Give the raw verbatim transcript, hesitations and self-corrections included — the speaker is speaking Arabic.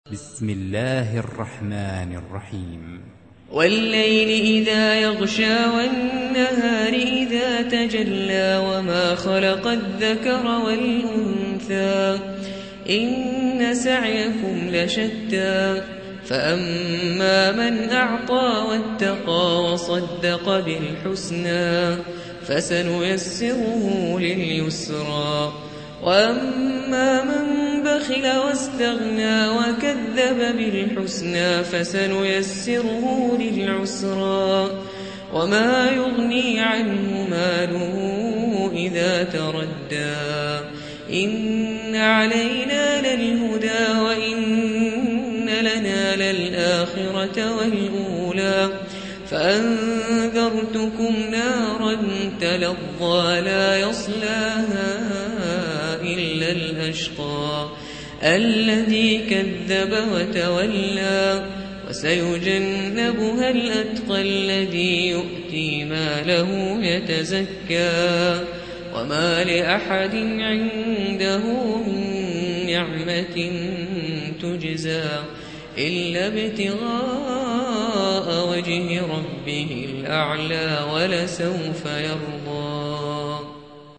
بسم الله الرحمن الرحيم. والليل إذا يغشى والنهار إذا تجلى وما خلق الذكر والأنثى إن سعيكم لشتى فأما من أعطى واتقى وصدق بالحسنى فسنيسره لليسرى وأما من بخل واستغنى وكذب بالحسنى فسنيسره للعسرى وما يغني عنه ماله إذا تردى إن علينا للهدى وإن لنا للآخرة والأولى فأنذرتكم نارا تلظى لا يصلاها إلا الأشقى الذي كذب وتولى وسيجنبها الأتقى الذي يؤتي ماله يتزكى وما لأحد عنده من نعمة تجزى إلا ابتغاء وجه ربه الأعلى ولسوف يرضى.